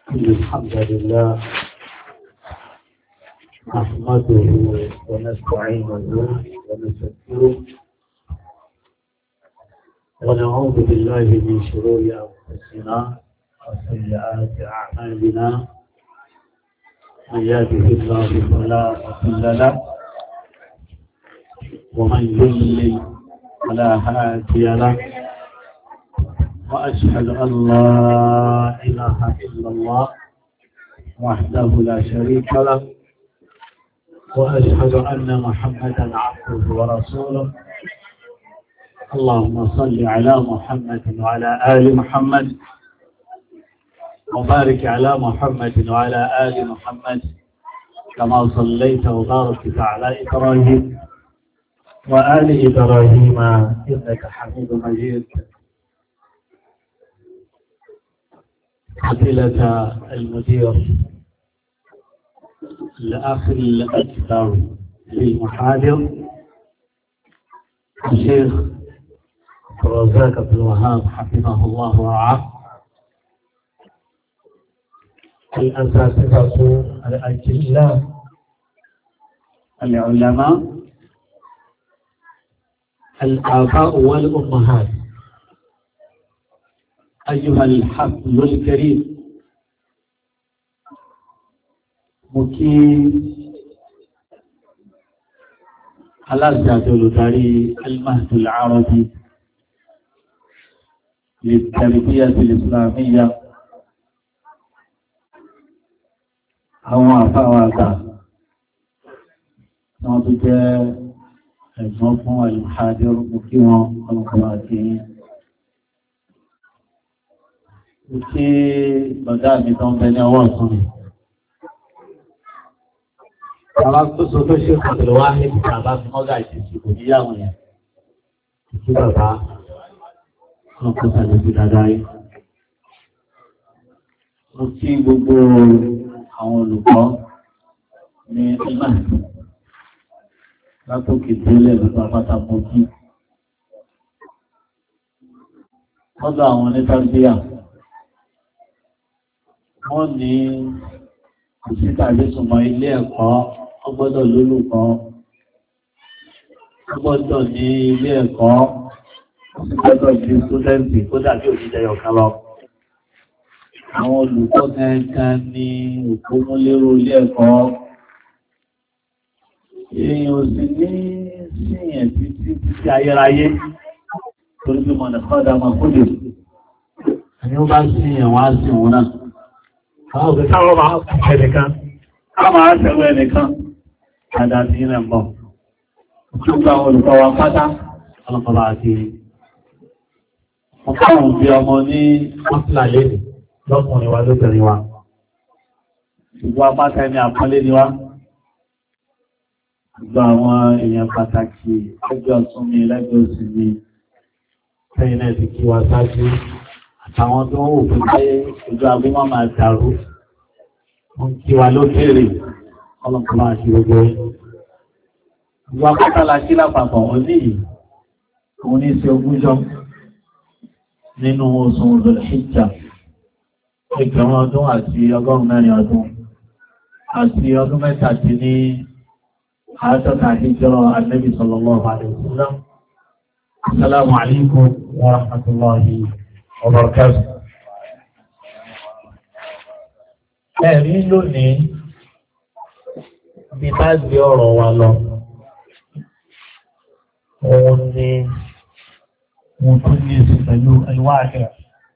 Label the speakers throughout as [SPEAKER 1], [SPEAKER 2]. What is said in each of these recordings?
[SPEAKER 1] الحمد لله نحمده ونستعينه ونستغفره ونعوذ بالله من شرور أنفسنا وسيئات أعمالنا من يهده الله فلا مضل له ومن يضلل فلا هادي له وأشهد أن لا إله إلا الله وحده لا شريك له وأشهد أن محمدا عبده ورسوله اللهم صل على محمد وعلى آل محمد وبارك على محمد وعلى آل محمد كما صليت وباركت على إبراهيم وآل إبراهيم إنك حميد مجيد. فضيلة المدير الأخ الأكبر للمحاضر الشيخ رزاق بن الوهاب حفظه الله ورعاه، الأساتذة الأجلاء العلماء الآباء والأمهات، أيها الحفل الكريم، مكين على الدولة المهد العربي للتربية الإسلامية àwọn àfáwàgbà wọ́n tó jẹ́ ẹ̀gbọ́n fún al-Muhadir mú kí wọ́n ọlọ́pàá àti kí bọ̀dá mi tó ń bẹ ní ọwọ́ ọ̀tún mi. Àwọn akóso tó ṣe pàtàkì wá ní ìjàmbá fún ọgá ìṣẹ̀ṣì kò ní yàwọn yẹn. Kí bàbá wọn kó sàlẹ̀ sí dáadáa yìí. Mo kí gbogbo àwọn olùkọ́ ní ẹgbẹ́ látòkè délẹ̀ lọ́pàá pátákó kí. Lọ́dọ̀ àwọn onítàbíyà wọ́n ní òṣìṣẹ́ àgbésùnmọ̀ ilé ẹ̀kọ́ ọgbọ́dọ̀ lólùkọ́, ọgbọ́dọ̀ ní ilé ẹ̀kọ́ ọgbọ́dọ̀ ní sítúdẹ̀ǹtì kó dàbí òṣìṣẹ́ yọ̀kan lọ. Àwọn olùkọ́ kankan ní òpómúlérò ilé ẹ̀kọ́. Èèyàn ò sì ní síyàn títí ayérayé torí bí mọ̀nà kọ́dà máa kúlè. Àní ó bá síyàn wá sí òun náà. Àwọn òfin táwọn máa ń ẹnìkan, a máa ń tẹ̀wọ́ ẹnìkan, àdá sí ilẹ̀ mọ̀. Òkúta àwọn olùkọ́ wa pátá, ọlọ́pàá àti ọkàrùn bí ọmọ ní ọ́sílà lẹ́nì lọ́kùnrin wa lóbìnrin wa. Ìgbọ́ apáta ẹni àpọ́lé ni wá. Ìgbọ́ àwọn èèyàn pàtàkì ẹgbẹ́ ọ̀tún mi lẹ́gbẹ́ òsì mi, tẹ́yìn náà ti kí wa sáájú. Àwọn tó ń wò fún pé ojú agbó máa dàrú, wọ́n kí wa lókèrè, ọlọ́pàá àti gbogbo ẹ̀. Ìwà pátálà sí lápapọ̀ wọ́n ní yìí, òun ní sí ogúnjọ́ nínú oṣù Dhul-Hijjah, ẹgbẹ̀rún ọdún àti ọgọ́rùn-ún mẹ́rin ọdún, àti ọdún mẹ́tàdí ní àádọ́ta Hijra Ànábì sallallahu alaihi wasallam. Assalamu alaikum wa rahmatullahi ọ̀bọ̀rọ̀kẹ́sù. Ẹ̀rí lónìí bí bá gbé ọ̀rọ̀ wa lọ, òun ni mo tún ní sí pẹ̀lú ẹwà ẹ̀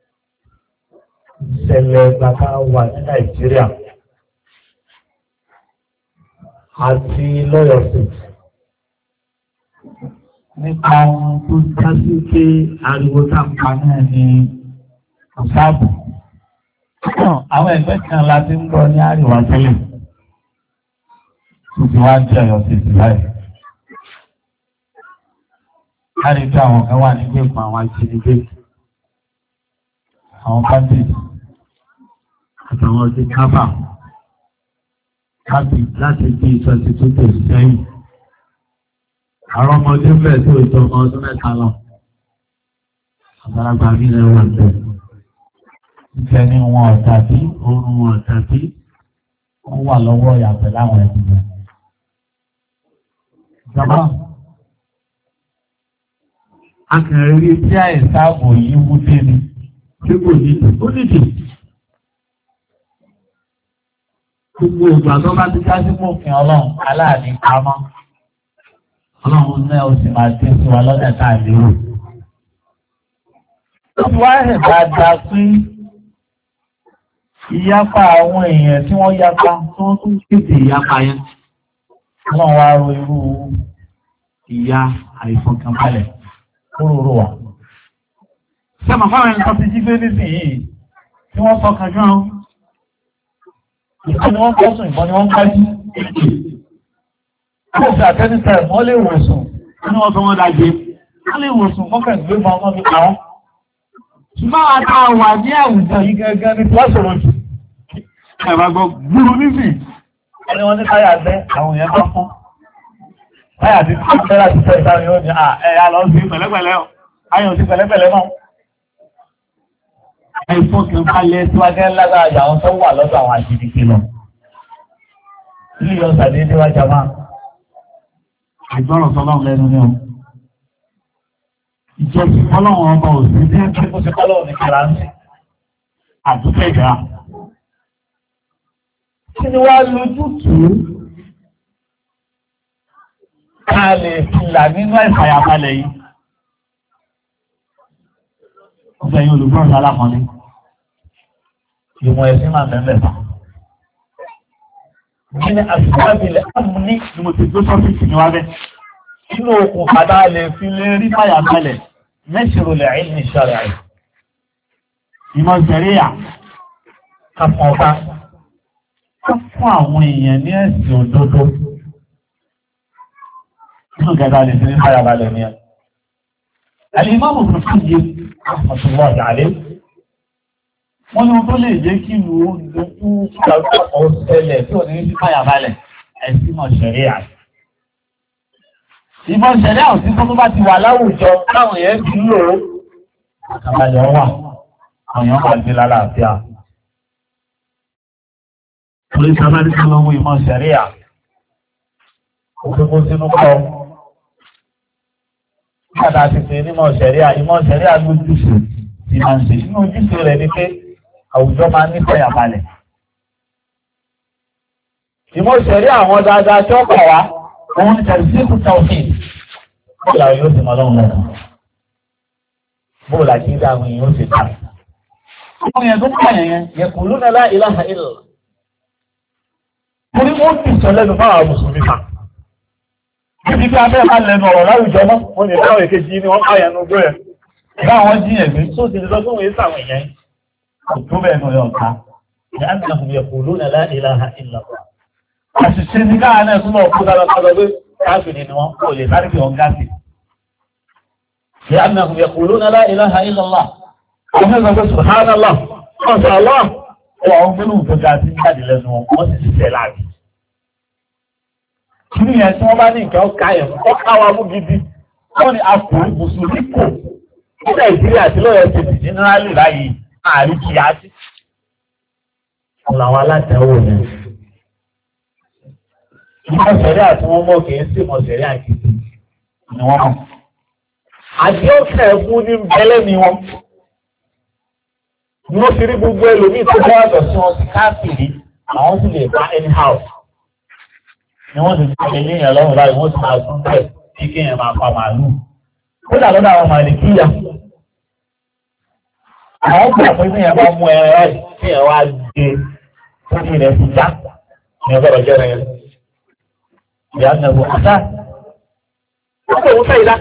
[SPEAKER 1] ìṣẹ̀lẹ̀ bàbá wà ní Nàìjíríà àti lọ́yọ̀ State nípa ohun tó já sí pé ariwo tápa náà ni ọ̀sáàbù. Àwọn ẹgbẹ́ kan láti ń gbọ́ ní àríwá tẹ́lẹ̀ tó ti wá jẹ́ Ọ̀yọ́ sí ìsìláì. Láti pé àwọn kan wà ní gbẹ̀kùn àwọn ajínigbé, àwọn bandits àtàwọn ọdún káfà láti bí 22 days sẹ́yìn. Àwọn ọmọdé bẹ̀rẹ̀ tó ìtọ́ ọmọ ọdún mẹ́ta lọ. Àgbàlagbà ní ẹwà tẹ̀. Ìfẹ́ ibẹ̀ ni wọn ọ̀tàbí oorun wọn ọ̀tàbí wọ́n wà lọ́wọ́ ìyàpẹ̀ láwọn ẹ̀dùn ìjọba akẹrẹ tí àìsàbò yìí wú dé ni tí kò ní ó nìdí gbogbo ìgbà tó bá ti já sí mòfin ọlọ́run aláàní pamọ́ ọlọ́run náà ó sì máa dé sí wa lọ́dẹ̀ tá a lérò. ó fi wá rẹ̀ dáadáa pé ìyapa àwọn èèyàn tí wọ́n yapa tó tún kéde ìyapa yẹn ọlọ́run wá ro irú ìyá àìfọkànbalẹ̀ kúròrò wà. Sẹ́mọ̀ fáwọn ẹni tó ti jí gbé nísìnyí tí wọ́n fọkàn jù án. Ìgbọ́n ni wọ́n kọ́sùn ìbọn ni wọ́n kájú. Ó fi àtẹ́nìtẹ̀ wọ́n lè wòsùn ní wọ́n tó wọ́n dájé. Wọ́n lè wòsùn kọ́kẹ̀ gbé fún ọmọ fi pàwọ́. Ṣùgbọ́n àwọn tá a wà ní àwùjọ yìí gẹ́gẹ́ ní pọ́sọ̀rọ̀ jù. Ẹ̀bà gbọ́ gbúrú nísì. Ẹni wọ́n ní táyà bẹ́ àwọn èèyàn bá fún. Táyà ti tẹ́ láti tẹ́ ìsáré ó ní ẹ̀yà lọ sí pẹ̀lẹ́pẹ̀lẹ́ ọ̀. Ayọ̀ sí pẹ̀lẹ́pẹ̀lẹ́ náà. Àìfọ́kàn balẹ̀ tí wá gẹ́ lágbàá àwọn tó wà lọ́dọ̀ àwọn àjídìkì lọ. Ilé yọ sàdédé wá jama. Àìgbọ́rọ̀ sọ́lọ́run lẹ́nu ní ọ. Ìjọsìn ọlọ́run ọmọ òsì ní ẹgbẹ́ tó ṣe kọ́lọ́run ní kẹra ń sí. Àdúgbò ìgbà. Kí ni wá lójútùú? Ká lè fìlà nínú ìfàyàbalẹ̀ yìí. Ọjọ́ yìí olùgbọ́n alákọ̀ọ́lé. Ìwọ̀n ẹ̀sìn máa bẹ̀rẹ̀ bá. Ní àṣìṣàbílẹ̀ àmúní ni mo ti gbé sọ́fíìsì ní wá bẹ́. Inú okùn padà lè fi lè rí fàyà balẹ̀ mẹ́ṣirò lè rí ní ṣàrẹ̀ àì. Ìmọ̀ ìṣẹ̀ríyà ká fún ọba. Ká fún àwọn èèyàn ní ẹ̀sìn òdodo. Inú gẹ̀dá lè fi rí fàyà balẹ̀ ní ẹ̀. Al-Imam Ibn Qayyim rahmatullahi alayhi wọ́n ní wọ́n tó lè jẹ́ kí ìlú lókú ọ̀sẹ̀lẹ̀ tí ò ní sí fàyà balẹ̀ ẹ̀sìn mọ̀ ṣẹ̀ríà. Ìmọ̀ ṣẹ̀ríà ò sí tó bá ti wà láwùjọ láwọn èèyàn ti lò ó àkàbàlẹ̀ wà àwọn èèyàn wà gbé lálàáfíà. Orí sábà ní kí lọ́wọ́ ìmọ̀ ṣẹ̀ríà òfin sínú kọ́. Nígbàtà ti pè nímọ̀ ṣẹ̀ríà, ìmọ̀ ṣẹ̀ríà lójúṣe ti máa ń ṣe. Inú ojúṣe rẹ̀ ni pé àwùjọ máa ní fẹ́ àbalẹ̀. Ìmọ̀ ṣẹ̀ríà àwọn dáadáa tí ó kọ̀ wá, òun ni tẹ̀lé sí ìkúta òfin. Bóòlà yóò sì mọ́ lọ́wọ́ lọ́wọ́. Bóòlà kí ní àwọn èèyàn ó sì dá. Àwọn èèyàn tó pààyàn yẹn, yaquluna la ilaha illallah. Mo ní wọ́n ti sọ lẹ́nu fáwọn mùsùlùmí kan. Ibi tí a fẹ́ máa lẹ́nu ọ̀rọ̀ láwùjọ náà, wọ́n lè láwọ̀ èkejì ní wọ́n káyẹ̀ nú gbóyẹ̀. Ìgbà wọn jíyàn gbé tó ti lọ sóhun èsà àwọn èèyàn kò tó bẹ́ẹ̀ nù ọ̀ká. Ní annahum yaquluna la ilaha illallah. Àṣìṣe ní káà náà túnmọ̀ kú dára pàdé pé káàkiri ni wọ́n kò lè sáré bí wọn gáàsì. Ní annahum yaquluna la ilaha illallah. Àwọn ẹgbẹ́ pé subhanallah, ọ̀sán Allah, àwọn gbólóhùn tó ga sí jáde lẹ́nu wọn, wọ́n sì ṣiṣẹ́ láàrin. Kìí yẹn tí wọ́n bá ní nǹkan ọkà yẹn, ọkà wa mú gidi, wọ́n ni a kò mùsùlùmí kò ní Nàìjíríà tí lọ́yọ̀ ti dì jẹ́nẹ́rálì láyé ààrí kìí á sí. Àwọn alátẹ̀wò yẹn. Ìmọ̀ ṣẹ̀rí àti wọ́n mọ̀ kìí sí ìmọ̀ ṣẹ̀rí àkìtì ni wọ́n mọ̀. Àti ó kẹ̀ fún ní bẹ́lẹ̀ ni wọ́n. Ni wọ́n fi rí gbogbo ẹlòmíì tó bá yàtọ̀ sí wọn sí káàkiri, àwọn sì lè pa anyhow. Ni wọ́n ti tẹ̀lé ní ìyàn lọ́rùn láì wọ́n ti máa tún bẹ̀ kí kéèyàn máa pa màálù. Ó dà lọ́dọ̀ àwọn màlìkíyà. Àwọn gbà pé ní ẹ̀ bá mú ẹran ẹ̀ kí ẹ̀ wá gbé fún ilẹ̀ ti já ní ọgọ́rọ̀ jẹ́ rẹ̀. Ìyá nàbọ̀ àtà. Ó kò wọ́n fẹ́ ìlà.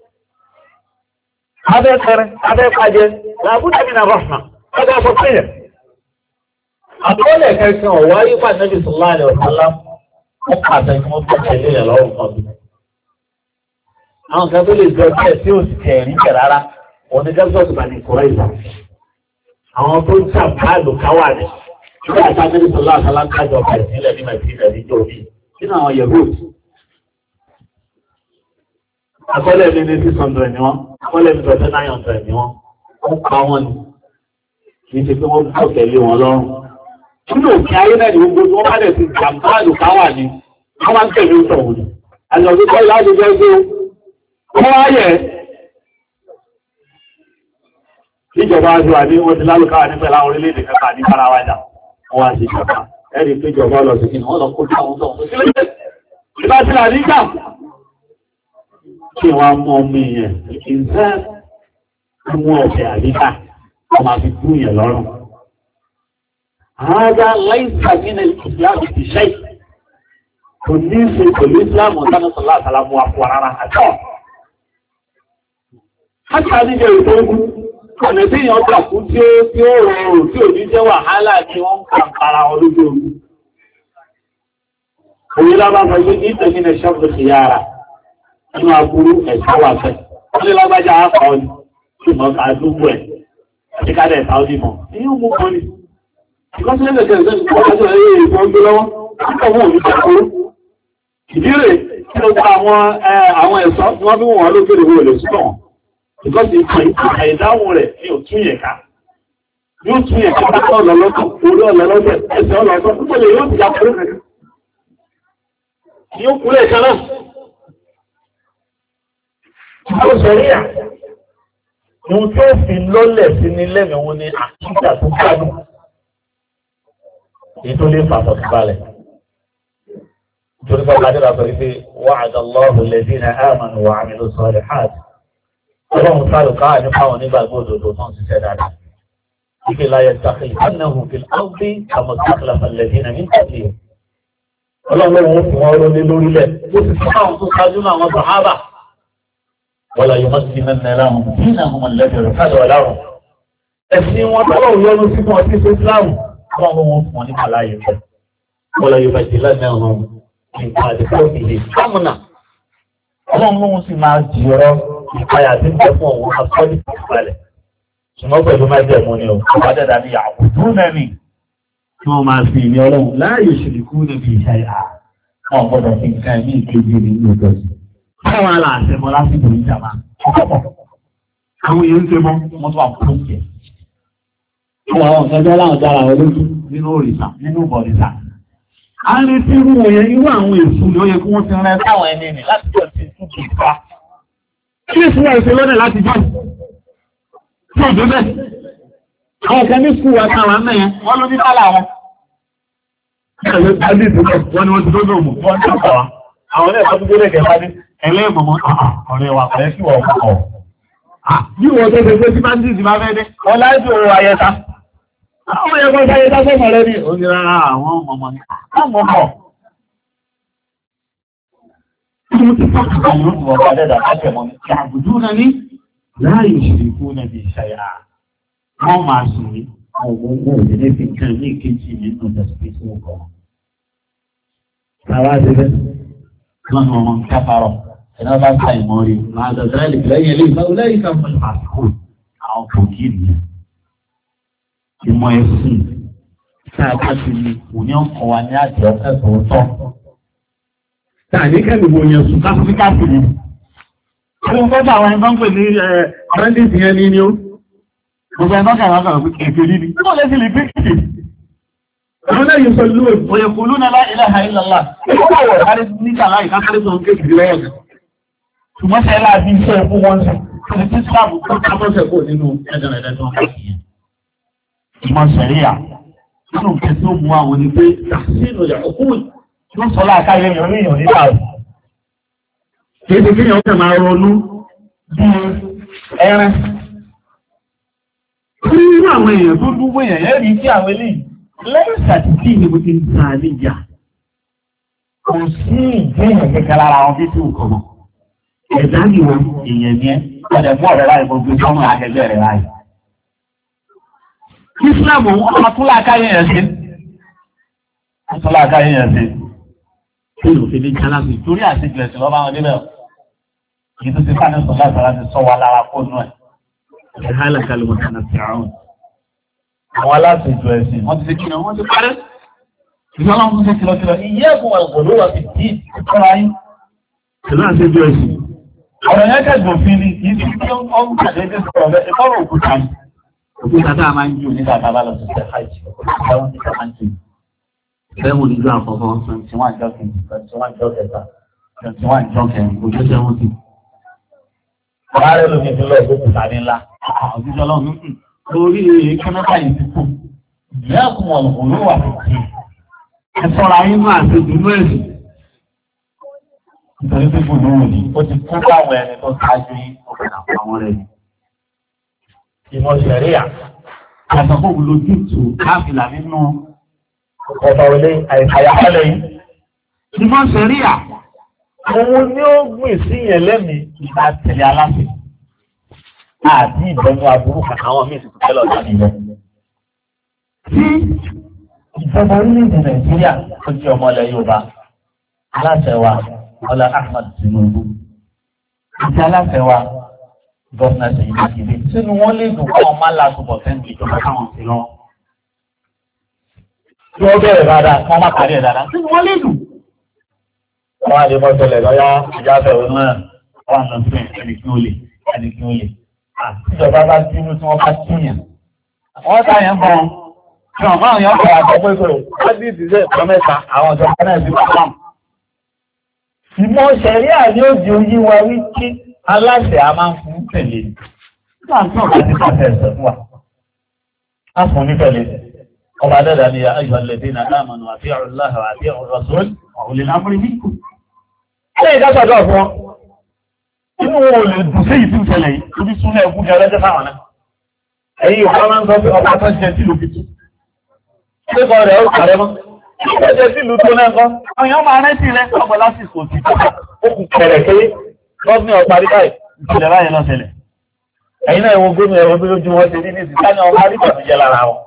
[SPEAKER 1] Abẹ́ kẹrin, abẹ́ pàjẹ́, làbúdà mi nà rọ̀fà, ọgá sọ pé yẹn. Àtọ́lẹ̀ kẹsàn ọ̀wá yípa Nabi sallallahu alaihi wasallam. Wọ́n pàtàkì kí wọ́n tó tẹ̀lé ẹ̀ lọ́rùn kan bí. Àwọn kan tó lè jọ bẹ́ẹ̀ tí ó sì tẹ̀rí kẹ̀ rárá, wọ́n ní gẹ́gẹ́ tó bá ní kọ́rẹ́ ìgbà. Àwọn tó ń sàbá lòkáwà ní. Nígbà tí a ní sọ́lá àtàlá ń kájọ ọ̀pá ìsílẹ̀ ní Nàìjíríà ní Jòbí. Nínú àwọn Yehud. Akọ́lẹ̀ mi ní 600 ni wọ́n, akọ́lẹ̀ mi tọ́jú 900 ni wọ́n. Wọ́n pa wọ́n ni. kì í ṣe pé wọ́n gbọ́ tẹ̀lé wọn lọ́rùn. nínú òkè ayé náà ni gbogbo tí wọ́n bá dẹ̀ ti jàǹbá àlùkáwà ni wọ́n máa ń tẹ̀lé ń sọ̀rọ̀ ni. àti ọdún tó láti jẹ́ pé wọ́n wáyẹ̀ níjọba aṣọ àní wọ́n ti lálùkáwà ní pẹ̀lú àwọn orílẹ̀-èdè kẹta ní farawájà wọ́n wá sí ìjọba ẹ̀rí pé ìjọba lọ sí kìnnìún wọ́n lọ kó tí àwọn sọ̀rọ̀ sílẹ̀ ìbá ti là nígbà kí wọ́n mú ọmọ èèyàn ìṣẹ́ mú ọ̀fẹ́ àríkà wọ́n máa fi kú yẹn lọ́rùn. Àádá láìsà nínú ìsìláàmù ti ṣe kò ní ṣe pẹ̀lú ìsìláàmù ọ̀tánà sọ̀lá àtàlámù àpò rárá àtọ́. Káàkiri àdíjẹ́ ìtọ́gún, ọ̀nà tí èèyàn gbà kú tí ó rọrùn tí ò ní jẹ́ wàhálà ni wọ́n ń kà para wọn lójú omi. Òye lábàbà yìí ní ìtẹ̀mínà ṣọ́pù sí yára nínú aburú ẹ̀sọ́ wà fẹ́. Wọ́n lé lágbájá àpá ọ̀nì tí mọ̀ ká dúgbò ẹ̀ àti ká dẹ̀ ta ó dìmọ̀. Èyí ń mú kan ní. Ìkọ́sílẹ̀ lẹ́gbẹ̀ẹ́ ìgbọ́lájọ́ ẹ̀yẹ ìfọ́n gbé lọ́wọ́, nígbà wọn ò ní jẹ́ ìdíre kí ló gba àwọn ẹ̀sọ́ tí wọ́n bí wọ́n lókèrè wọ́n lè súnmọ̀ wọn. Ìkọ́sí ìdáhùn rẹ̀ ní òtún yẹ̀ ká. Yóò tún yẹ̀ ká pátá ọlọ́lọ́tọ̀, orí ọlọ́lọ́tọ̀, ẹsẹ̀ ọlọ́tọ̀, púpọ̀ lè yóò ti já pẹ̀lú rẹ̀. Yóò kúrẹ̀ kan náà. Àwọn sọ̀ríyà, ohun tó fi lọ́lẹ̀ sí ní lẹ́nu wọn ni àkíkà tó gbádùn. Èyí tó lè fàtọ̀ sí balẹ̀. Nítorí bọ́lá Adéla sọ wípé wa'ada Allahu alladhina amanu wa 'amilu s-salihat. Ọlọ́run sáré káà ní fáwọn onígbàgbọ́ òdòdó tán ṣiṣẹ́ dáadáa. Ike la yastakhlifannahum fil ardi kama istakhlafa alladhina min qablihim. Ọlọ́run ó fi wọ́n rólé lórílẹ̀. Ó sì fún àwọn tó ṣáájú náà wọn sàhábà. Wala yumakkinanna lahum dinahum alladhi irtada lahum. Ẹ̀sìn wọn tọ́lọ̀ yọnu sí wọn sí Ìsìláàmù. Ọlọ́run wọn fún wọn ní àlàyé rẹ̀. Wala yubaddilannahum min ba'di khawfihim amna. Ọlọ́run lóhun sì máa jìrọ ìpayà tí ń bẹ fún òun asọ́lì ìpàlẹ̀. Ṣùgbọ́n pẹ̀lú májẹ̀mú ni ó, ọba dẹ́dà ní ya'budunani ní kí wọ́n máa fi ìní ọlọ́run la yushrikuna bihi shay'an. Wọ́n gbọ́dọ̀ fi nǹkan ní ìkejì ní ìjọsìn. Báwọn aláàṣẹ mọ́ lásìkò ìjàmá ọ̀pọ̀. Àwọn èèyàn ń ṣe mọ́, wọ́n tó wà fún ìjẹ́. Àwọn àwọn ọ̀gẹ́gẹ́ láwọn dára wọn lójú nínú òrìṣà, nínú bọ̀rìṣà. A ní tí irú òyìn irú àwọn èsù ni ó yẹ kí wọ́n ti rẹ táwọn ẹni nì láti jọ ti tún kì í fa. Kí èsù wọ́n ṣe lọ́nà láti jọ? Tí ò dé bẹ́ẹ̀. Àwọn kan ní skúù wa táwọn mẹ́yẹn, wọ́n ló ní tálà wọn. Wọ́n ni wọ́n ti tó lóòmù, wọ́n ti ọ̀pọ̀ wa. Àwọn ilé ẹ̀kọ́ tó gbé lẹ́gẹ̀ẹ́ bá ní ẹlẹ́mọ̀mọ́ ọ̀rẹ́ wa pẹ̀lẹ́ sí wọ̀ ọ̀pọ̀. Bí wọ́n tó ṣe pé tí máa ń dìsí máa fẹ́ dé, wọ́n láìsí òun ayẹta. Àwọn ẹ̀kọ́ ayẹta sọ́mọ̀ rẹ̀ ní onírà àwọn ọmọ ní àwọn ọmọ. Kí ló ti fọ́kà àwọn ọmọ ọba dẹ́dà láti ẹ̀mọ́ ní àbùdú náà ní láàyè ìṣèlú náà bí ìṣàyà. Wọ́n máa sùn ní ọ̀gbọ̀n òṣèlú fi kàn ní ìkejì nínú ìdásíkejì wọn kọ̀. Tàwa ti bẹ́ẹ̀. Wọ́n mọ̀ wọn kápárọ̀, ẹ̀nà bá ká ìmọ̀ rí, máa dọ̀dọ̀ ẹ̀lẹ̀ lẹ́yìn ilé ìfẹ́ olóyìn kan fún ìfàsíkò àwọn kòkí ìlú. Ìmọ̀ ẹ̀sìn sáàbá ti ní òní ọkọ̀ wa ní àjẹ́ ọ̀fẹ́ tòótọ́. Tàní kẹ́lù wo yẹn sùn káfíkàfì ni. Ṣé wọ́n fẹ́ bá àwọn ẹni tó ń pè ní ọ̀rẹ́dìsì yẹn ní ó? Gbogbo ẹni tó kà wọ́n kà wọ́n pé kékeré ní. Kí wọ́n lè fi lè gbé kìkì? Ọ̀rọ̀lẹ́ yìí sọ lóòrùn, òyẹ̀kùnlú náà la ilaha illallah. Ẹgbẹ́ ọ̀rọ̀ láti nígbà láì kákàrí sọ ń kéèkì rẹ̀ ẹ̀rẹ̀. Ṣùgbọ́n ṣe láàbí iṣẹ́ ẹkún wọn sí, ṣe tí sáàbù tó kábọ́sẹ̀ kò nínú ẹ̀dẹ̀rẹ̀dẹ̀ tó ń kọ́ sí. Ìmọ̀ ṣẹ̀ríà, nínú kẹ́ tí ó mú àwọn ní pé sínú ìyà òkú ló sọ láàkáyé yàn ní ìyàn nígbà rẹ̀. Kì í ṣe kí yàn kẹ́ máa ronú bí ẹran. Kí nínú àwọn èèyàn tó dúró èèyàn yẹ́ rí sí àwọn eléyìí lẹ́yìn sàtìtì ní mo ti ń ta níjà. Kò sí ìgbéyàn kẹ́kẹ́ lára wọn bí tí ò kọ̀ mọ́. Ẹ̀dá ni wọn èèyàn ní ẹ́, ọ̀dẹ̀ fún ọ̀rẹ́ láì gbogbo ọmọ akẹgbẹ́ rẹ̀ láì. Ìsìlámù ọmọ tún láàkáyé yẹn sí. Tún láàkáyé yẹn sí. Kí ló fi ní jálábì torí àṣejù ẹ̀sìn lọ́ba wọn níbẹ̀. Kì í tó ti sáni sọ láti láti sọ wa lára fóònù ẹ̀. Ìhálà kalùmọ̀ kan àti àrùn. Àwọn aláṣejù ẹ̀sìn wọ́n ti ṣe kí ni wọ́n ti parẹ́. Ìjọba ń ṣe kìlọ̀kìlọ̀ iye ẹ̀kùn ẹ̀gbọ̀n ló wà fi dí ìkọ́ra yín. Ìlú àṣejù ẹ̀sìn. Ọ̀rọ̀ yẹn kẹ́gbọ̀n fi ni kì í ti kí ó ń kàdé dé sọ̀rọ̀ bẹ́ẹ̀ ìkọ́rọ̀ òkúta ni. òkúta tá a máa ń jù nígbà tá a bá lọ sí ṣe hajj ẹ̀wọ̀n tí a máa ń jù ẹ̀wọ̀n níjọ́ àkọ́kọ́ 21 jọ́ kejì 21 jọ́ kẹta 21 jọ́ kẹrin ojú 70. Ààrẹ ló ní ìdílé òkúta ní ńlá òjíṣẹ́ ọlọ́run lórí kẹ́mẹ́fà yìí ti kù ìyá ẹ̀kún ọ̀nà wà fìdí ẹ sọ́ra inú àti ìdúró ẹ̀sìn nítorí pé gbogbo òní ó ti kú báwọn ẹni tó ṣáájú yín ọ̀gbìn àwọn rẹ̀ ni. Ìmọ̀ ṣẹ̀ríà àtọ̀kọ́ lójú tù káfílà nínú ọ̀pọ̀ ilé àyàkálẹ̀ yìí. Ìmọ̀ ṣẹ̀ríà òun ni ó gbìn sí yẹn lẹ́mìí ìgbà tẹ̀lé aláṣẹ àti ìbẹ̀nu aburú àwọn míì sì tún tẹ́lọ̀ láti ilẹ̀. Tí ìjọba orílẹ̀-èdè Nàìjíríà tó jẹ́ ọmọ ilẹ̀ Yorùbá aláṣẹ wa Bọ́lá Ahmed Tinubu àti aláṣẹ wa gọ́ọ̀nà Ṣèyí Mákindé sínú wọn lè dùn kọ́ ọmọ aláàtúbọ̀ fẹ́ǹdì ìjọba táwọn sí lọ. Tí wọ́n bẹ̀rẹ̀ dáadáa kí wọ́n má kárí ẹ̀ dáadáa sínú wọn lè dùn. Wọ́n á lè mọ́ tọ́lẹ̀ lọ́yá ìjábẹ̀ òun náà wọ́n á lọ sí ẹni kí ó lè. Ìjọba bá bínú tí wọ́n bá kíyàn. Wọ́n táyẹ̀ ń bọ̀ tí wọ́n máa yàn bọ̀ àtọ́ pé kò wọ́n dì sí ìṣẹ́ mẹ́ta àwọn ìjọba náà sí pàpàm. Ìmọ̀ ṣẹ̀ríà ni ó di oyí wa wí kí aláṣẹ a máa ń fún tẹ̀lé. Nígbà tí ọ̀gá ti pàṣẹ ẹ̀sẹ̀ fún wa. A fún ní tẹ̀lé. Ọba dẹ́dà ni ayọ̀ lẹ́dí na dáàmọ̀nù àti ọ̀rọ̀láhà àti ọ̀rọ̀sọ́lì ọ̀hùnlé náà fún ìbíkù. Ṣé ìdásọ̀dọ̀ fún ọ? Inú wọn ò lè dùn sí ìtú ìṣẹ̀lẹ̀ yìí, tó bí súnlẹ̀ ẹkùn jẹ́ ọlẹ́jẹ́ fáwọn náà. Ẹ̀yìn ọ̀pá máa ń sọ pé ọba tó jẹ sílùú fi tú. Ṣé kọ rẹ̀ ó kàrẹ mọ́? Ṣé jẹ sílùú tó náà kọ́? Àwọn èèyàn máa rántí rẹ̀ ọgbọ̀ lásìkò tí ó kù kẹrẹ̀ kéré. Gọ́ọ̀mì ọ̀pá rí báyìí, ìṣẹ̀lẹ̀ báyìí lọ ṣẹlẹ̀. Ẹ̀yin náà ìwọ̀n gómìnà ẹ̀rọ bí lójú wọn ṣe ní ní ìsìnká ní ọmọ àríkà tó jẹ lára wọn.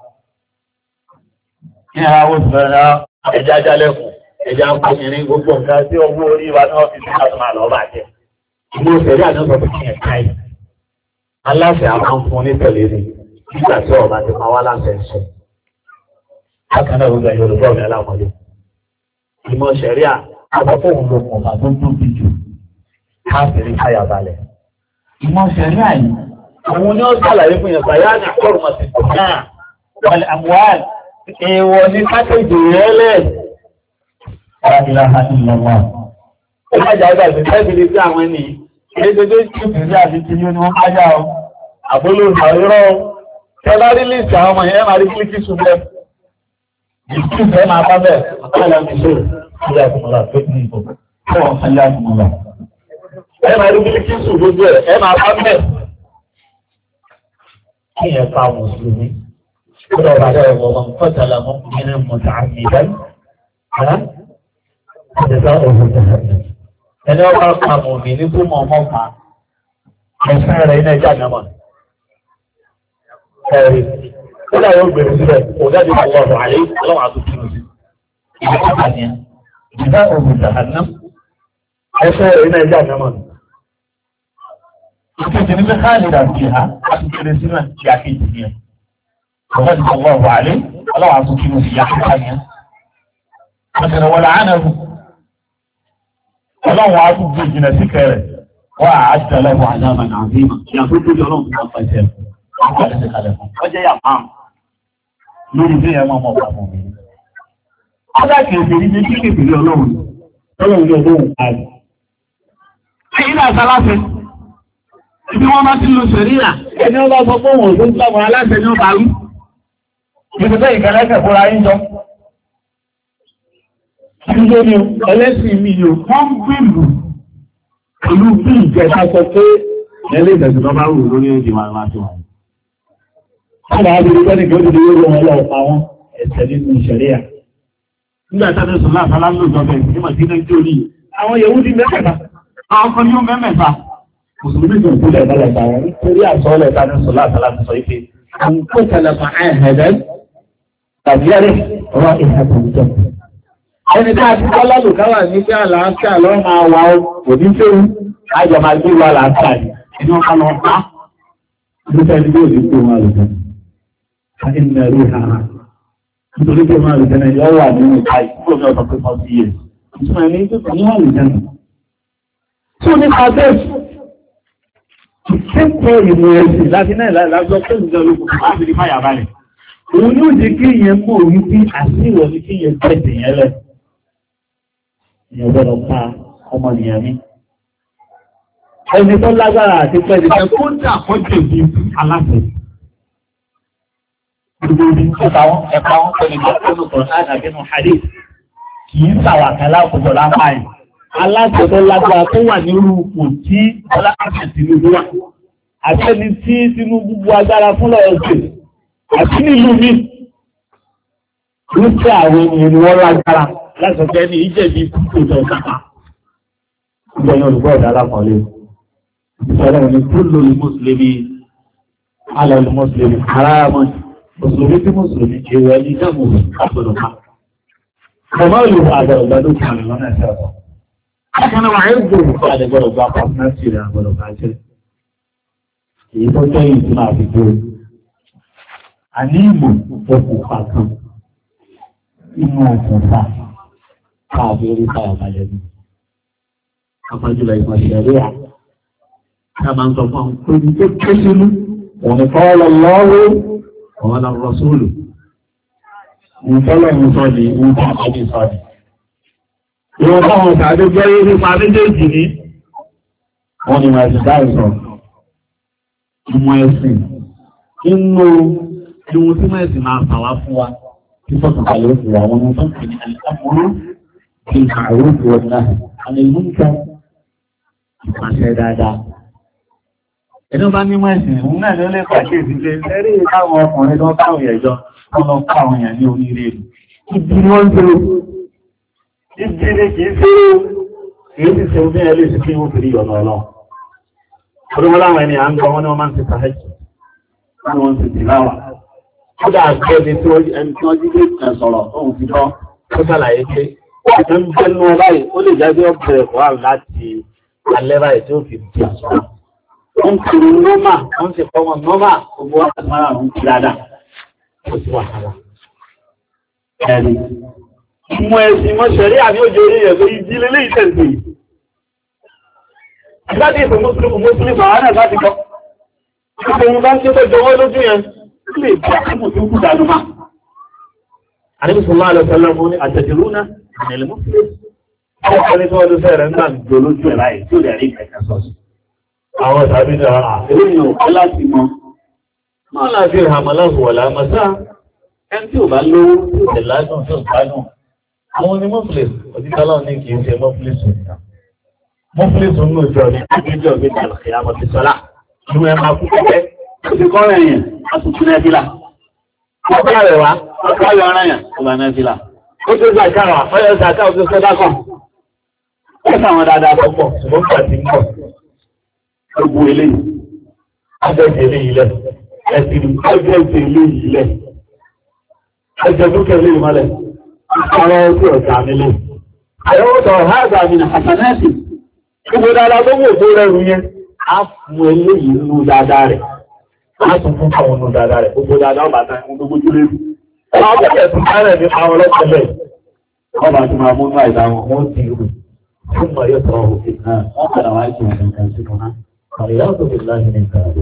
[SPEAKER 1] Kí ni àwọn òṣìṣẹ́ náà ẹja jálẹ̀kùn, ẹja ń kó ìrìn gbogbo nǹkan tí owó orí wa náà fi sí àtúmọ̀ àlọ́ bàjẹ́. Ìlú òṣèré àjọ́sọ fún kí ẹ̀ka ẹ̀. Aláṣẹ àwọn fún ní tẹ̀lé rí nígbà tí ọba ti máa wá láṣẹ ṣe. Bákan náà gbogbo Yorùbá ọ̀rẹ́ aláwọ̀lé. Ìmọ̀ ṣẹ̀ríà àkọ́kọ́ òun ló mọ̀ bàbá tó tóbi jù káàkiri káyà balẹ̀. Ìmọ̀ ṣẹ̀ríà yìí, òun ni ó sàlàyé fún yẹn bàyá ní àkọ́rùmọ̀ sí náà wọlé àmúwàl èèwọ̀ ní pákéjì rẹ̀ lẹ̀. Ó má jà ìgbà ìgbà ìgbà ìgbà àwọn ènìyàn. Ẹgbẹ́gbẹ́ ìpínlẹ̀ àti ti ní wọ́n kájá ọ. Àbólò ìrọ̀ tẹ́lá rí lè ṣe àwọn ọmọ yẹn máa rí kílíkì ṣùgbẹ́. Ìpínlẹ̀ máa bá bẹ̀ ọ̀tọ́lá ti ṣe ìṣẹ́ àkùnmọ̀lá tó ní ìbò. Fọ́ ọ̀sánlẹ̀ àkùnmọ̀lá. Ẹ máa rí kílíkì ṣùgbẹ́ ẹ máa bá bẹ̀. Kí ẹ fa Mùsùlùmí. Ó lọ bàdá ẹ̀wọ̀n wọn kọ́tàlá mọ́ ìrìn mọ̀tà àmì ìdáyì. Ẹni ọba pàmò mi ní kó mọ̀ ọmọ pa ẹ̀sán rẹ̀ iná ẹjá nàmà. Ẹ̀rí, ó dá yóò gbèrú síbẹ̀, kò dájú àwọn ọ̀rọ̀ àlẹ́ ọlọ́wọ́ àtúntò sí. Ìgbà tó bá ní ẹ, ìgbà ògùn ìjàhánná, ẹ̀sán rẹ̀ iná ẹjá nàmà. Ìkejì ní Mẹ́kánì dàbí ha, a ti kéré sínú ìyá kejì ní ẹ. Ọ̀gá ti sọ̀rọ̀ ọ̀rọ̀ àlẹ́ ọlọ́wọ́ àtúntò sí ìyá kejì ní ẹ. Àtẹ̀rẹ̀ wọlé ánàbù. Ọlọ́run á tún gbé ìjìnà sí kẹrẹ̀, wọ́n àájẹ́ lẹ́wọ̀n àjámà náà bí i ìyà tó tó jọ ọlọ́run tó máa pẹ̀sẹ̀ wọ́n jẹ́ yàpá lórí bí ẹmọ ọmọ ọ̀pàá mọ̀. Ọjọ́ kèfèrí ní kíkèfèrí ọlọ́run, ọlọ́run yóò lóhun ààrẹ. Ilé àṣálàfẹ́, ibi wọ́n máa ti lo ṣẹ̀ríà, ẹni ọlọ́ sọ fún òun tó ń sọ́mọ aláṣẹ ní ọba rú. Ìgbésẹ̀ ìkẹlẹ́kẹ̀ fúnra yín jọ. Ìjọ ni ẹlẹ́sìn mi yóò wọ́n gbìlù pẹ̀lú bí ìjẹta sọ pé ẹlẹ́ ìdẹ̀sùn lọ bá rò lórí èdè wà láti wà. Wọ́n bá bí ìgbẹ́ nìkan ó dìde yóò wọ́n lọ pa wọ́n ẹ̀sẹ̀ nínú ìṣẹ̀ríà. Nígbà tí a tẹ́sùn láàfà lálóòjọ́ bẹ̀ ní Màdínà jórí àwọn Yẹhudi mẹ́fẹ̀ẹ́ta, àwọn kan ní ó mẹ́mẹ́ta. Mùsùlùmí tó kú lẹ̀ bọ́lẹ̀ bá wọn nítorí àsọ́ọ́lẹ̀ tá tẹ́sùn láàfà láti sọ pé àwọn kó tẹlẹfà ẹ̀hẹ̀dẹ́ tàbí ẹ̀rẹ́ ọ̀rọ̀ ìhàtàwùjọ. Ẹni tí a ti kọ́ lọ́lùkáwà ní pé àlàáfíà lọ́ máa wà ó, òní fẹ́rú, àjọ máa gbé wà láàáfíà ní, inú ọmọ lọ pa, ní tẹ́lú bí òní kó máa lùtẹ́. A ní mẹ́rí ha, nítorí pé máa lùtẹ́ náà yọ́ wà nínú ìka ìkúrò ní ọ̀tọ̀ pé 40 years. Ìtumọ̀ ẹni tó kọ̀ ní wà lùtẹ́ náà. Tí ó ní ká bẹ́ẹ̀ Ìkẹ́kọ̀ọ́ ìmọ̀ ẹ̀sìn láti náà lásọ pé ìjọ ológun láti rí fàyà balẹ̀. Òun yóò jẹ́ kí ìyẹn mọ̀ orí bí àṣíwọ̀ ní kí ìyẹn tẹ̀sì yẹn lẹ̀. Ìyẹn gbọ́dọ̀ pa ọmọnìyàn mi. Ẹni tó lágbára àti pẹ́ẹ́lí pé kó dà kọ́jọ̀ bí aláṣẹ. Ẹ̀ka wọn pẹ̀lú ìgbàlódé Kùránì àbínú hadith kì í sàwàkálá òkùnkùn lápáyìn. Aláṣẹ tó lágbára tó wà nírú ipò tí aláṣẹ Tinubu wà. Àtẹ́ni tí Tinubu bu agbára fún lọ́ọ̀ṣẹ̀ àti nílùú mi. Rúfẹ́ àwọn ènìyàn ni wọ́n lágbára láti ọ̀fẹ́ ní ìjẹ̀bi kúkú tó sápá. Ìgbẹ̀yìn olùgbọ́ ọ̀dà alákọ̀ọ́lé. Ìṣẹ̀lẹ̀ ni kú lórí Mùsùlùmí, alẹ́ Mùsùlùmí, aráàmọ́, Mùsùlùmí tí Mùsùlùmí ṣe wọ ẹni jẹ́ Mùsùlùmí àgbọ̀dọ̀ ká. Ọmọ ìlú àgbọ̀dọ̀ tó kàn lọ́nà ẹ̀ṣẹ̀ ọ̀tọ̀. Akọ́nà wà ń gbòòrò fún àdẹ́gbọ́dọ̀ gba pàtàkì rẹ̀ àgbọ̀dọ̀ bá jẹ́. Èyí tó jẹ́ ìtumọ̀ àfikò. A ní ìmọ̀ òkùnfà kan inú òkùnfà káàbí orí fàyà balẹ̀ ní. Àpàjùlọ ìmọ̀ ìṣẹ̀lẹ̀ à. Ká máa ń sọ fún àwọn olùkọ́ tó ké sínú. Wọ́n kọ́ lọ lọ́wọ́, wọ́n lọ rọ sóòlù. Ìfọ́lọ̀ ń sọ ní ìwọ̀n àti ìsọ̀dì. Ìwọ̀n táwọn ìsàdé gbọ́ yé nípa méjèèjì ní. Wọ́n ni máa ti dá ìsọ̀. Ìmọ̀ ẹ̀sìn. Inú ìwọ̀n tí máa ẹ̀sìn máa fà wá fún wa. Tí sọ́tún kalẹ̀ òkú wa wọn tó ń pè ní àlùkàmúrú. Kí n kàró ìwọ̀n wọn náà. Àmì ìlú ń kẹ́. Ìpàṣẹ dáadáa. Ẹni bá ní mọ́ ẹ̀sìn, òun náà ló lè pàṣẹ ìdílé. Ẹrí táwọn ọkùnrin tó káwọn ẹ̀jọ́, wọ́n lọ káwọn èèyàn ní oríire. Ibi ni wọ́n ń dúró. Ibi ni kìí ṣe èyí ti ṣe omi ẹlé sí kí wọ́n fi rí ọ̀nà ọlọ́run. Ọdún láwọn ẹni à ń gbọ́ wọn ni wọ́n máa ń ti tàhẹ́jì. Wọ́n ti tìláwà. Ó dà gbé ẹni tí wọ́n jí lé sọ̀rọ̀ tóun ti kọ́. Ó ṣàlàyé pé ọ̀sẹ̀ ń bẹ́ nú ọ báyìí, ó lè jáde ọ̀bẹ̀rẹ̀ kọ́ àrùn láti alẹ́ báyìí tí ó fi di àṣọ. Wọ́n ti rí nọ́mà, wọ́n ti kọ́ wọn nọ́mà, gbogbo wọn àti mara àwọn ti dáadáa. Ó ti wà sára. Ẹ̀rí. Ìmọ̀ ẹ̀sìn mọ́ ṣẹ̀rí àní òjò orí ẹ̀ lórí ìdílé lè tẹ̀sí. Ìgbádìí ìfẹ́ Mùsùlùmí àwọn náà láti kọ́. Ìfẹ́ bá ń ṣe tó jọwọ́ lójú yẹn, ó lè bí àkókò tó kú dànù máa. Àníbi sallallahu alaihi wasallam ní àtẹ̀jìrúnà ìrìnlẹ̀ Mùsùlùmí. Àwọn ọ̀pẹ́ ní tí wọ́n ló fẹ́ rẹ̀ náà jọ lójú ẹ̀ láì tí ó lè rí ìkẹ̀kẹ́ sọ́sì. Àwọn ìsàbíjà àfẹ́lẹ́yìn òkú láti mọ́. Máa láti ìhàmàláhù wà láàmàsá, ẹn tí ò bá lówó tí ò tẹ̀ládùn tí ò gbádùn. Àwọn ni mọ́fìlẹ̀sì, òtítọ́lọ́ ní kìí ṣe mọ́fìlẹ̀sì òníta. Mọ́fìlẹ̀sì ń lòjọ́ ní àgbéjọ́ gbé dàlùkì àmọ́ ti sọ́lá. Inú ẹ máa kú pẹ́pẹ́, ó ti kọ́ rẹ̀ yẹn, a tún tún ẹ́fìlà. Ọkọ̀ rẹ̀ wá, ọkọ̀ rẹ̀ ọ̀rọ̀ yẹn, ó bá ẹ́fìlà. Ó tó zàkáwà, ọyọ́ zàká ó tó sọ́dá kan. Ó sàwọn dáadáa tó pọ̀, ṣùgbọ́n pàtí ń pọ̀. Gbogbo eléyìí, abẹ́jẹ̀ eléyìí lẹ̀, ẹ̀sìn ẹgbẹ́jẹ̀ eléyìí lẹ̀, ẹjẹ̀ tó kẹ́ eléyìí mọ́lẹ̀, àwọn ọdún ọ̀gá nílé. Àwọn ọ̀tọ̀ háàzà mi nà àtànẹ́sì, gbogbo dáadáa tó wò tó rẹrù yẹn, á fún eléyìí nínú dáadáa rẹ̀, á tún fún àwọn nínú dáadáa rẹ̀, gbogbo dáadáa ọba tán gbogbo jùlé. Àwọn ọ̀pẹ̀ tún kárẹ̀ ní àwọn ọlọ́pẹ̀lẹ̀, ọba tí máa múnú àìdá wọn ti rù, fún mọ̀ yóò tọrọ òfin náà, wọ́n padà wá ìṣẹ̀lẹ̀ nǹkan sínú náà. Àríyáwó bí láti ní ìkàrí.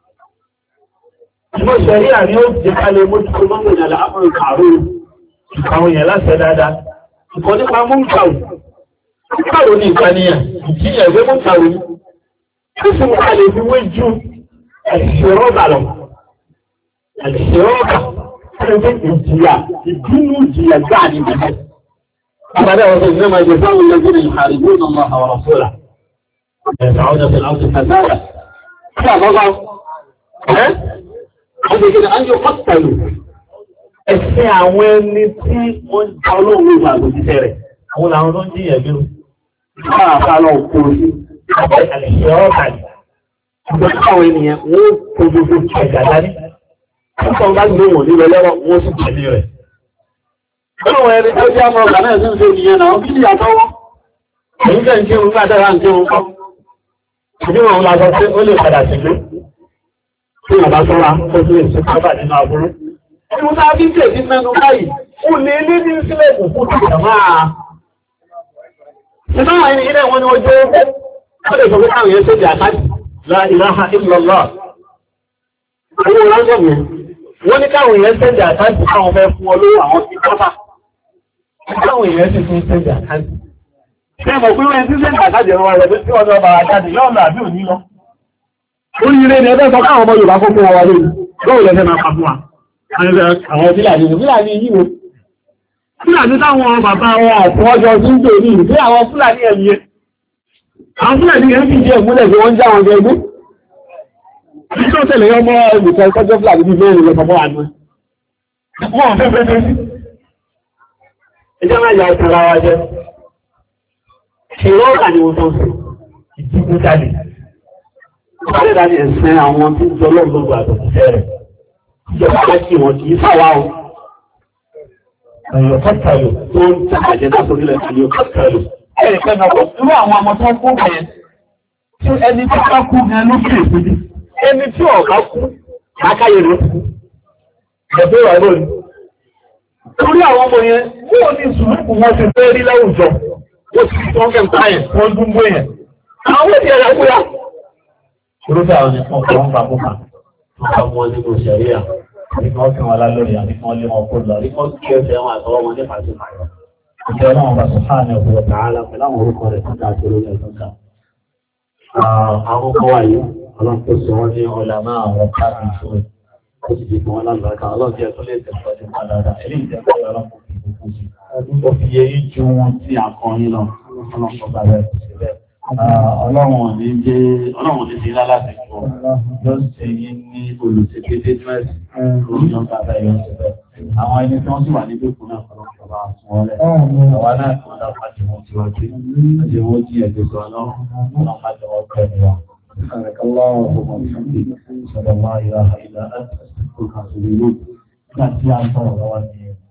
[SPEAKER 1] Ìmọ̀ ṣẹ̀ríà ni ó jẹ́ ká lè mójúkó mọ́mọ̀ ìdàlá àmọ́ ìkàrò ìkàwọn èèyàn láṣẹ dáadáa. Ìkọ̀ nípa múnkàwò. Múnkàwò ní ìkànìyàn, ìjíyàn ìwé múnkàwò ní. Ó sì mú ká lè fi wé ju ẹ̀ṣẹ̀rọ́bà lọ. Ẹ̀ṣẹ̀rọ́bà ẹgbẹ́ ìjìyà, ìbínú ìjìyà gbáà ní bẹ̀rẹ̀. Àbádẹ́ ọ̀sẹ̀ ìgbẹ́ máa jẹ fáwọn ẹgbẹ́ ìhàrìbó náà àwọn ọ̀rọ̀ يسعون في الأرض فسادا لا بابا هذا كده أن يقتلوا ẹ̀sìn àwọn ẹni tí wọ́n ń ta olóòwò ìgbà àgbòjíṣẹ́ rẹ̀ àwọn làwọn tó ń jíyàn bí ó káàkà lọ kó sí ọ̀pẹ́ àlẹ́ṣẹ́ ọ̀tà ní ọgbọ́n káwọn ènìyàn wọ́n kó gbogbo ẹ̀gà dání ọ̀pọ̀ bá gbé wọn nílẹ̀ lọ́rọ̀ wọ́n sì tẹ̀lé rẹ̀ ọlọ́wọ́ ẹni tó jẹ́ ọmọ ọ̀gá náà sí ń ṣe ìyẹn náà kí ni àtọwọ́ èyí kẹ́ ń kírun gbà dára ń kírun kọ́ ìdíwọ̀n ńlá sọ pé ó lè padà sílé tí wọ́n bá sọ́ra ó tún lè ṣe pápá nínú aburú. Ẹni wọ́n náà bí ń tèèdí mẹ́nu báyìí, ó lè lé ní sílẹ̀ ìkùnkùn tó jẹ̀ máa. Ṣé náà ẹni ilẹ̀ wọn ni wọ́n jẹ́ ó lè sọ pé káwọn yẹn ṣe di àkájì.
[SPEAKER 2] La ilaha illallah. Àwọn ọlọ́gbọ̀n mi, wọ́n ní káwọn èèyàn sẹ́ndì àkáǹtì káwọn fẹ́ fún olówó àwọn tí pápá. Káwọn èèyàn sì fún sẹ́ndì àkáǹtì. Ṣé mọ̀ pé wọ́n ti sẹ́ndì àkáǹtì ẹ̀rọ wa rẹ̀ tí wọ́n lọ bá àjáde lọ́nà àbí òní lọ? Oríire ni ẹgbẹ́ sọ káwọn ọmọ Yorùbá kókó wọn wọlé lóòrùn lẹ́fẹ́ máa pa fún wa. Àwọn Fúlàní yíwo. Fúlàní táwọn bàbá wọn àti ọjọ́ tí ń jò ní ìlú àwọn Fúlàní ẹ̀mí ẹ̀. Àwọn Fúlàní ẹ̀ fi jẹ́ ìmúlẹ̀ tí wọ́n já wọn jẹ ẹgbẹ́. Ìjọ́ tẹ̀lé ọmọ ẹgbẹ̀kẹ́ ìkọjọ́ Fúlàní bí mẹ́rin lọ sọmọ́ àná. Wọ́n fẹ́ fẹ́ fẹ́ sí. Ẹjọ́ máa yà ọ̀tọ̀ ara wa jẹ́. Ṣèrọ́ ọ̀gá ni wọ́n tó ń sọ. Ìdíkú jáde. Wọ́n lè ẹ̀sìn àwọn tí ń jọ lọ́gbọ̀gbọ̀ àtọ̀kùnfẹ́ rẹ̀. Ìjọba bá kí wọn kì í fàwà o. Ẹ̀yọ̀ kọ́tàlù tó ń tàbí látòrílẹ̀ ẹ̀yọ̀ kọ́tàlù. Ẹ̀rì pẹ́nà pọ̀ irú àwọn ọmọ tó kú bẹ̀yẹn. Tí ẹni tí bá kú gan ló kéré síbi. Ẹni tí ọ̀gá kú, àkáyè ló kú. Ẹ̀bẹ́ wà lónìí. Torí àwọn ọmọ yẹn, wọ́n ní sùúrù wọn ti fẹ́ rí láwùjọ. Wọ́n ti fi tọ́kẹ̀ táyẹ̀, wọ́n dúnbó yẹn. Àwọn èdè ẹ̀yà Orúkọ àwọn ẹ̀fọn kan ń papòpà, wọ́n ká mọ́ nínú ṣẹ̀ríà, nígbà tí wọ́n lálórí àti kí wọ́n lé wọn kó lọ, nígbà tí ó fẹ́ wọn àtọwọ́ wọn nípa sí pàyọ̀. Ìjọ náà bá sọ̀hánà ọ̀pọ̀ tààlà pẹ̀lú àwọn orúkọ rẹ̀ tó dáa tó lórí ẹ̀tọ́ ká. Àwọn ọkọ̀ wà yìí, ọlọ́pọ̀ sọ wọ́n ní ọlá máa àwọn káàkiri fún ẹ̀. Ó sì dìbò wọn lálùbáríkà, ọlọ́jẹ́ tó lè tẹ̀síwájú máa dáadáa. Eléyìí jẹ́ pé ọlọ́pọ̀ kì í kú sí. Ó fi yẹ yí ju wọn tí akọrin lọ, ọlọ́pọ̀ bá bẹ̀rẹ̀ sí bẹ́ẹ̀. Ọlọ́run ní ṣe láláṣẹ fún ọ, yóò ṣe yí ní olùsèkété mẹ́sì, olùyàn bàbá yóò ṣe bẹ́ẹ̀. Àwọn ẹni tí wọ́n sì wà ní gbèkú náà kọ́lọ́pọ̀ bá fún ọ lẹ́. Àwa náà kí wọ́n dápá jẹ wọ́n tí wọ́n jí, àti wọ́n jí ẹgbẹ́ sọ ọlọ́run, wọ́n dápá jẹ wọ́n pẹ́ ni wọn. Nígbà tí a ń sọ̀rọ̀ lọ́wọ́ ni